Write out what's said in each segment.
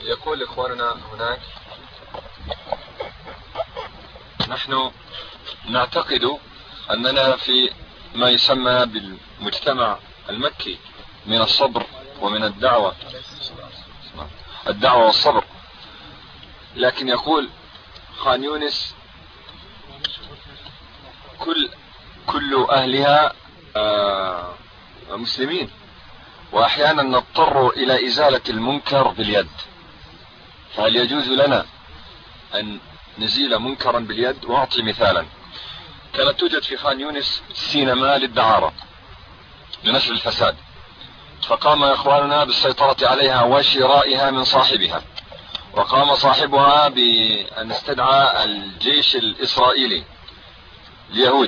يقول إخواننا هناك: نحن نعتقد أننا في ما يسمى بالمجتمع المكي من الصبر ومن الدعوة والصبر، لكن يقول خان يونس كل أهلها مسلمين، وأحيانا نضطر إلى إزالة المنكر باليد، فهل يجوز لنا أن نزيل منكرا باليد؟ وأعطي مثالا: كانت توجد في خان يونس سينما للدعارة لنشر الفساد، فقام إخواننا بالسيطرة عليها وشرائها من صاحبها، وقام صاحبها بأن استدعى الجيش الإسرائيلي اليهود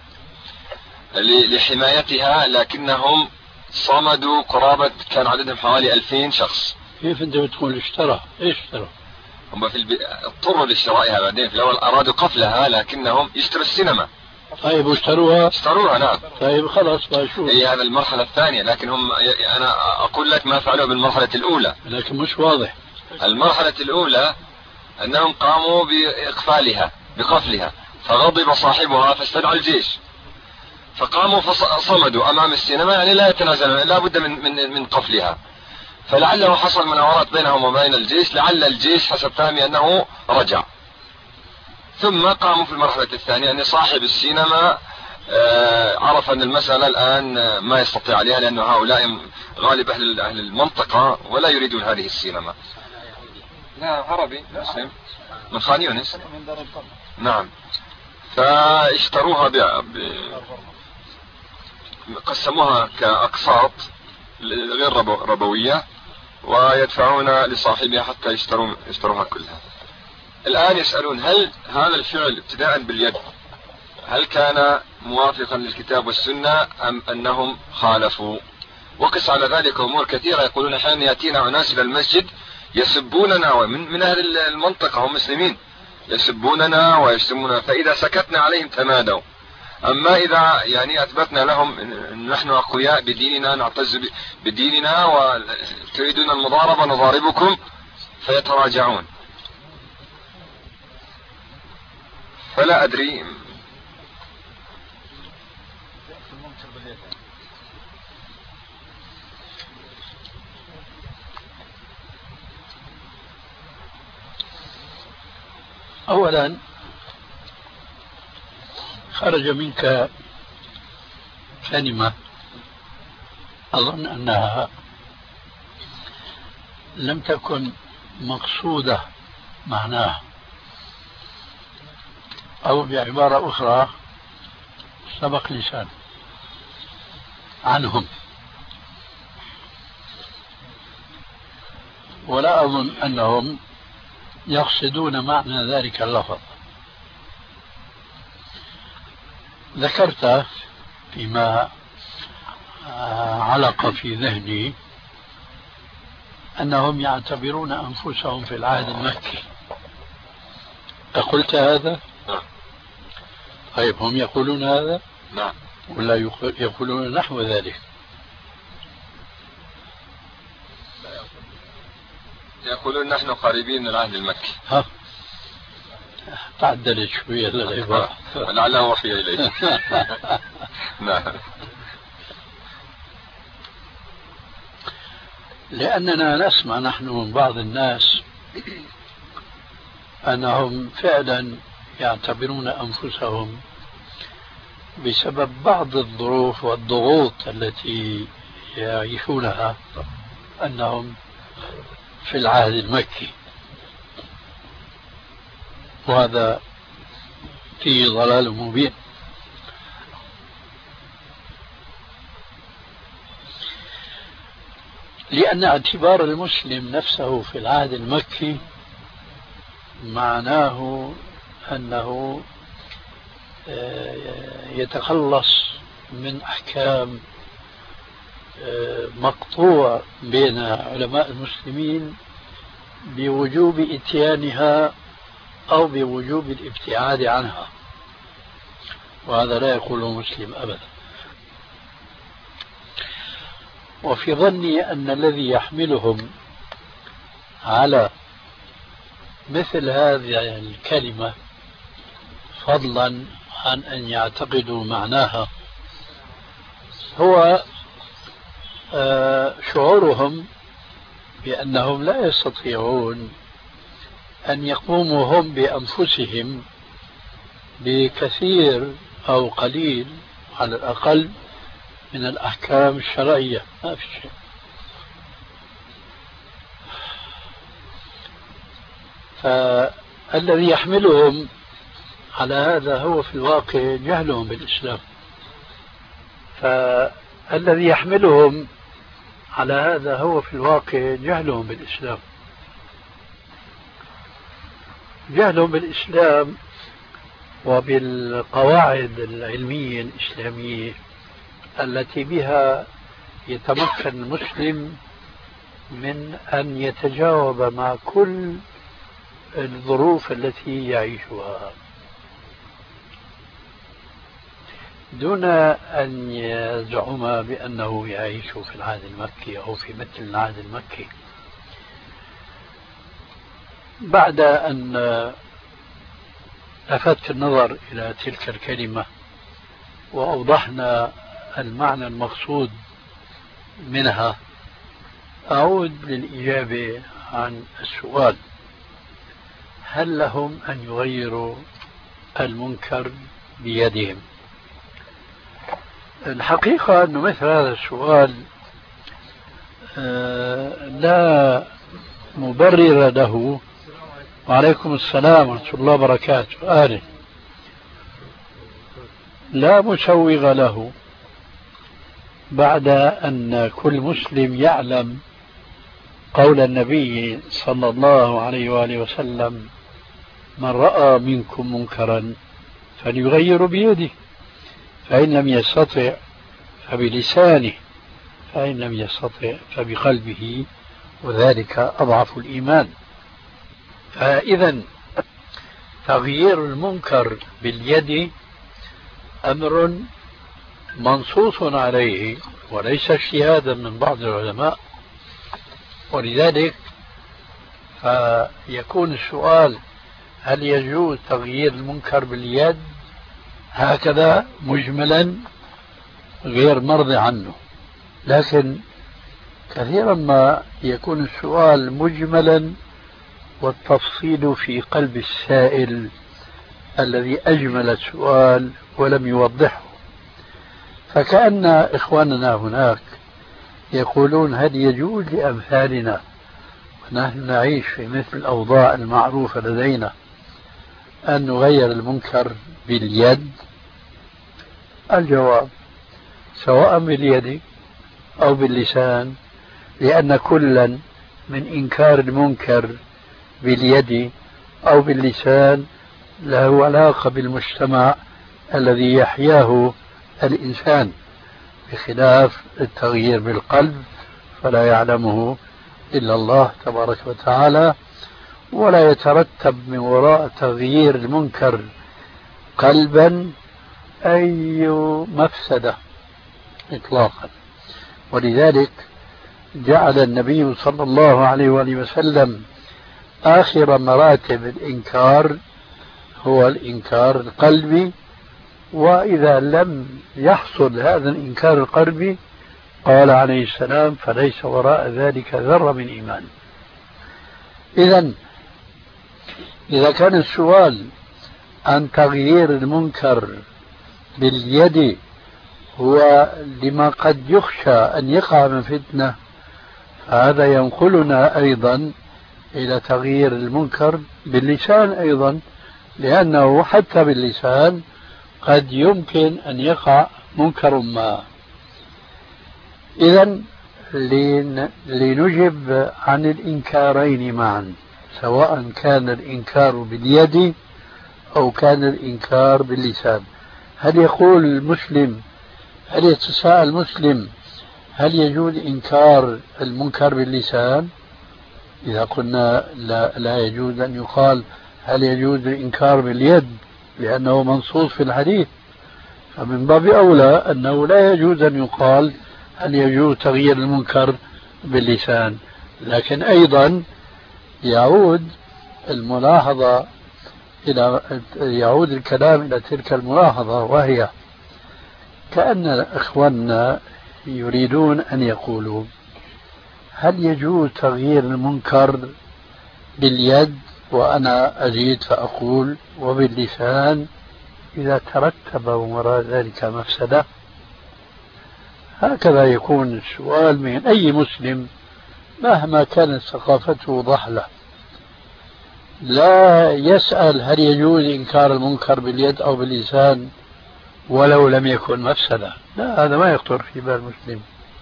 لحمايتها، لكنهم صمدوا قرابة، كان عددهم حوالي 2000 شخص. كيف أنت بتقول اشترى؟ إيش اشترى؟ هم اضطروا لشرائها بعدين، في الأول أرادوا قفلها لكنهم يشتروا السينما. طيب واشتروها؟ اشتروها، نعم. طيب خلاص بشوف. هي هذا المرحلة الثانية، لكن هم أنا أقول لك ما فعلوا بالمرحلة الأولى. لكن مش واضح. المرحلة الأولى أنهم قاموا بقفلها، فغضب صاحبها فاستدعى الجيش، فقاموا فصمدوا أمام السينما، يعني لا يتنازلون، لا بد من قفلها. فلعله حصل مناورات بينهم وبين الجيش، لعل الجيش حسب فهمي أنه رجع، ثم قاموا في المرحلة الثانية أن صاحب السينما عرف أن المسألة الآن ما يستطيع عليها، لأن هؤلاء غالب أهل المنطقة ولا يريدون هذه السينما. لا عربي مسلم من خان يونس، نعم. فاشتروها قسموها كأقساط غير ربوية، ويدفعون لصاحبها حتى يشتروها كلها. الآن يسألون: هل هذا الفعل ابتداء باليد هل كان موافقا للكتاب والسنة أم أنهم خالفوا؟ وقس على ذلك أمور كثيرة. يقولون أحيانا يأتينا أناس إلى المسجد يسبوننا، ومن أهل المنطقة هم مسلمين، يسبوننا ويشتموننا، فإذا سكتنا عليهم تمادوا. أما إذا يعني أثبتنا لهم أن نحن أقوياء بديننا، نعتز بديننا، وتريدون المضاربة نضاربكم، فيتراجعون. فلا أدري. أولا خرج منك كلمة أظن أنها لم تكن مقصودة معناها، أو بعبارة أخرى سبق لسان عنهم، ولا أظن أنهم يقصدون معنى ذلك اللفظ. ذكرت فيما علق في ذهني أنهم يعتبرون أنفسهم في العهد المكي، أقلت هذا؟ نعم. طيب هم يقولون هذا؟ نعم. ولا يقولون نحو ذلك؟ يقولون نحن قريبين من العهد المكي. ها تعدلت شوية العبارة ولعله وحي إليه. نعم. لأننا نسمع نحن من بعض الناس أنهم فعلا يعتبرون أنفسهم بسبب بعض الظروف والضغوط التي يعيشونها أنهم في العهد المكي، وهذا فيه ضلال مبين. لأن اعتبار المسلم نفسه في العهد المكي معناه أنه يتخلص من أحكام مقطوع بين علماء المسلمين بوجوب إتيانها أو بوجوب الابتعاد عنها، وهذا لا يقوله مسلم أبدا. وفي ظني أن الذي يحملهم على مثل هذه الكلمة فضلا عن أن يعتقدوا معناها هو شعورهم بأنهم لا يستطيعون أن يقوموا هم بأنفسهم بكثير أو قليل على الأقل من الأحكام الشرعية. ما في شيء. فالذي يحملهم على هذا هو في الواقع جهلهم بالإسلام. فالذي يحملهم على هذا هو في الواقع جهلهم بالإسلام. جهلهم بالإسلام وبالقواعد العلمية الإسلامية التي بها يتمكن المسلم من أن يتجاوب مع كل الظروف التي يعيشها دون أن يزعم بأنه يعيش في العهد المكي أو في مثل العهد المكي. بعد أن لفت النظر إلى تلك الكلمة وأوضحنا المعنى المقصود منها، أعود للإجابة عن السؤال: هل لهم أن يغيروا المنكر بيدهم؟ الحقيقة أن مثل هذا السؤال لا مبرر له. وعليكم السلام ورحمة الله وبركاته. لا مسوغ له بعد أن كل مسلم يعلم قول النبي صلى الله عليه وآله وسلم: من رأى منكم منكرا فليغير بيده، فإن لم يستطع فبلسانه، فإن لم يستطع فبقلبه، وذلك أضعف الإيمان. فإذا تغيير المنكر باليد أمر منصوص عليه وليس اجتهادا من بعض العلماء، ولذلك فيكون السؤال: هل يجوز تغيير المنكر باليد هكذا مجملا غير مرضي عنه؟ لكن كثيرا ما يكون السؤال مجملا والتفصيل في قلب السائل الذي أجمل السؤال ولم يوضحه. فكأن إخواننا هناك يقولون: هل يجوز لأمثالنا ونحن نعيش في مثل الأوضاع المعروفة لدينا أن نغير المنكر باليد؟ الجواب: سواء باليد أو باللسان، لأن كلا من إنكار المنكر باليد أو باللسان له علاقة بالمجتمع الذي يحياه الإنسان، بخلاف التغيير بالقلب فلا يعلمه إلا الله تبارك وتعالى، ولا يترتب من وراء تغيير المنكر قلبا أي مفسدة إطلاقا. ولذلك جعل النبي صلى الله عليه وآله وسلم آخر مراتب الإنكار هو الإنكار القلبي، وإذا لم يحصل هذا الإنكار القلبي قال عليه السلام: فليس وراء ذلك ذرة من إيمان. إذا كان السؤال عن تغيير المنكر باليد هو لما قد يخشى أن يقع من فتنة، فهذا ينقلنا أيضا إلى تغيير المنكر باللسان أيضا، لأنه حتى باللسان قد يمكن أن يقع منكر ما. إذن لنجب عن الإنكارين معا، سواء كان الإنكار باليد أو كان الإنكار باللسان. هل يقول المسلم، هل يتساءل المسلم: هل يجوز إنكار المنكر باللسان؟ إذا قلنا لا يجوز أن يقال هل يجوز الإنكار باليد لأنه منصوص في الحديث، فمن باب أولى أنه لا يجوز أن يقال هل يجوز تغيير المنكر باللسان. لكن أيضا يعود الكلام إلى تلك الملاحظة، وهي كأن إخواننا يريدون أن يقولوا: هل يجوز تغيير المنكر باليد، وأنا أزيد فأقول وباللسان، إذا ترتب وراء ذلك مفسدة؟ هكذا يكون السؤال من أي مسلم مهما كانت ثقافته ضحلة، لا يسأل هل يجوز إنكار المنكر باليد أو باللسان ولو لم يكن مفسدة. لا، هذا ما يخطر في بال المسلم،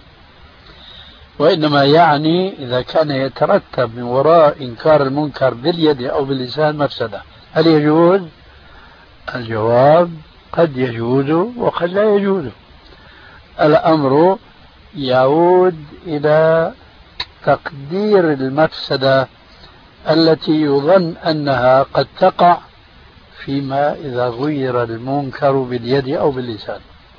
وإنما يعني إذا كان يترتب من وراء إنكار المنكر باليد أو باللسان مفسدة، هل يجوز؟ الجواب: قد يجوز وقد لا يجوز. الأمر يعود إلى تقدير المفسدة التي يظن أنها قد تقع فيما إذا غير المنكر باليد أو باللسان.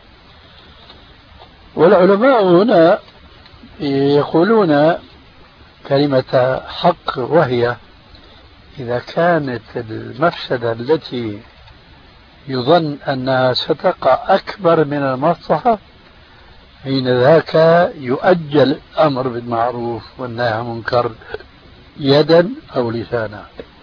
والعلماء هنا يقولون كلمة حق، وهي إذا كانت المفسدة التي يظن أنها ستقع أكبر من المصلحة، حين ذاك يؤجل الأمر بالمعروف والنهي عن المنكر يدا أو لسانا.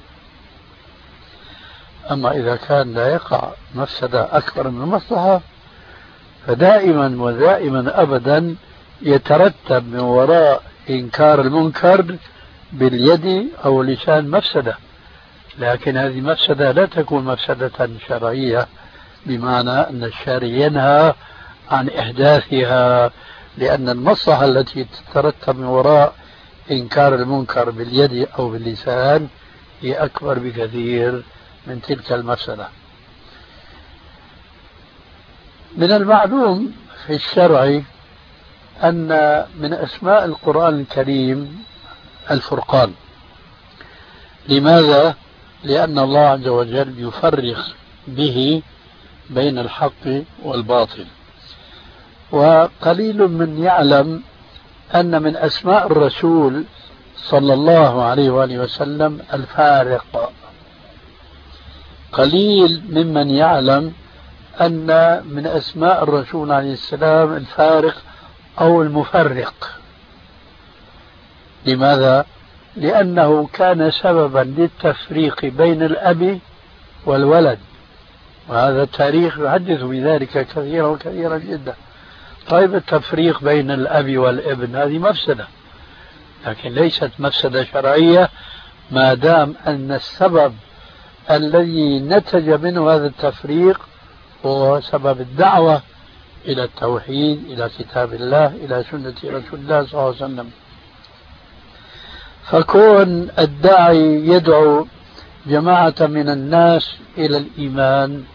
أما إذا كان لا يقع مفسدة أكبر من المصلحة، فدائما ودائما أبدا يترتب من وراء إنكار المنكر باليد أو اللسان مفسدة، لكن هذه مفسدة لا تكون مفسدة شرعية، بمعنى أن الشارع ينهى عن إحداثها، لأن المصلحة التي تترتب من وراء إنكار المنكر باليد أو باللسان هي أكبر بكثير من تلك المفسدة. من المعلوم في الشرع أن من أسماء القرآن الكريم الفرقان. لماذا؟ لأن الله عز وجل يفرق به بين الحق والباطل. وقليل من يعلم أن من أسماء الرسول صلى الله عليه وآله وسلم الفارق. قليل ممن يعلم أن من أسماء الرسول عليه السلام الفارق أو المفرق. لماذا؟ لأنه كان سببا للتفريق بين الأب والولد، وهذا التاريخ يحدث بذلك كثيرا وكثيرا جدا. طيب، التفريق بين الأب والابن هذه مفسدة، لكن ليست مفسدة شرعية ما دام أن السبب الذي نتج منه هذا التفريق هو سبب الدعوة إلى التوحيد، إلى كتاب الله، إلى سنة رسول الله صلى الله عليه وسلم. فكون الداعي يدعو جماعة من الناس إلى الإيمان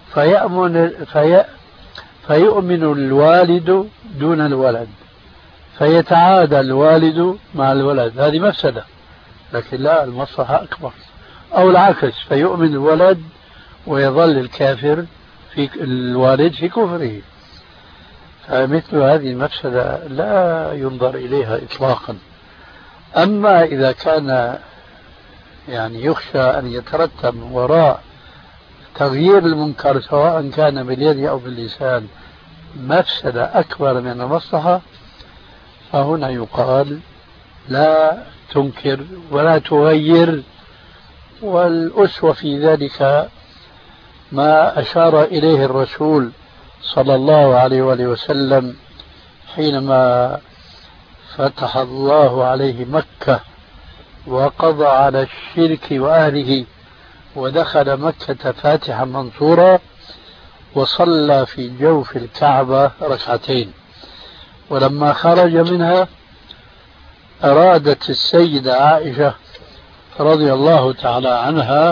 فيؤمن الوالد دون الولد، فيتعادى الوالد مع الولد، هذه مفسدة، لكن لا، المصلحة أكبر. أو العكس، فيؤمن الولد ويظل الكافر في الوالد في كفره، فمثل هذه المفسدة لا ينظر إليها إطلاقا. أما إذا كان يخشى أن يترتب وراء تغيير المنكر سواء كان باليد أو باللسان مفسدة أكبر من المصلحة، فهنا يقال لا تنكر ولا تغير. والأسوة في ذلك ما أشار إليه الرسول صلى الله عليه وآله وسلم حينما فتح الله عليه مكة وقضى على الشرك وأهله، ودخل مكة فاتحا منصورا، وصلى في جوف الكعبة ركعتين. ولما خرج منها أرادت السيدة عائشة رضي الله تعالى عنها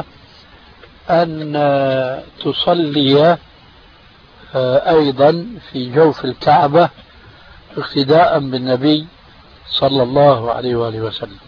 أن تصلي أيضا في جوف الكعبة اقتداء بالنبي صلى الله عليه وآله وسلم.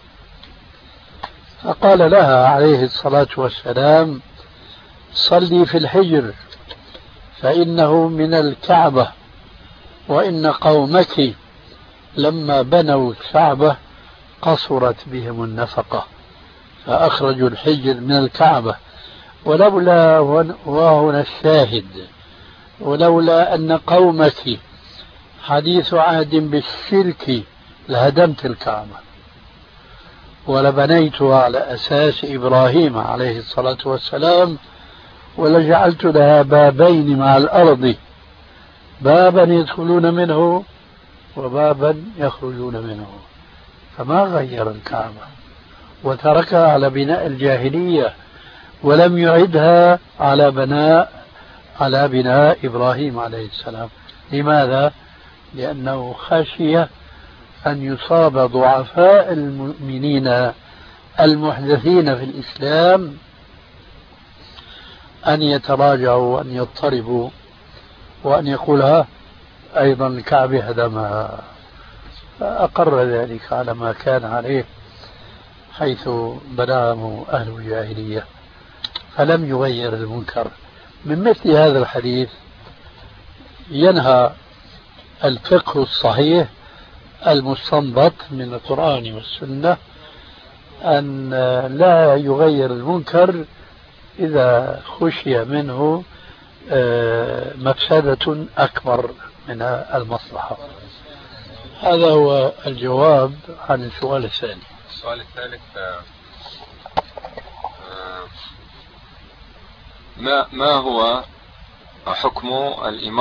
فقال لها عليه الصلاة والسلام: صلي في الحجر فإنه من الكعبة، وإن قومك لما بنوا الكعبة قصرت بهم النفقة فأخرجوا الحجر من الكعبة، ولولا، وهنا الشاهد، ولولا أن قومك حديث عهد بالشرك لهدمت الكعبة ولبنيتها على أساس إبراهيم عليه الصلاة والسلام، ولجعلت لها بابين مع الأرض، بابا يدخلون منه وبابا يخرجون منه. فما غير الكعبة وتركها على بناء الجاهلية ولم يعدها على بناء إبراهيم عليه السلام. لماذا؟ لأنه خشي أن يصاب ضعفاء المؤمنين المحدثين في الإسلام أن يتراجعوا وأن يضطربوا وأن يقولها أيضا الكعبة هدمها، فأقر ذلك على ما كان عليه حيث بناه أهل الجاهلية، فلم يغير المنكر. من مثل هذا الحديث ينهى الفقه الصحيح المستنبط من القرآن والسنة أن لا يغير المنكر إذا خشي منه مفسدة أكبر من المصلحة. هذا هو الجواب عن السؤال الثاني. السؤال الثالث، ما هو حكم الإمام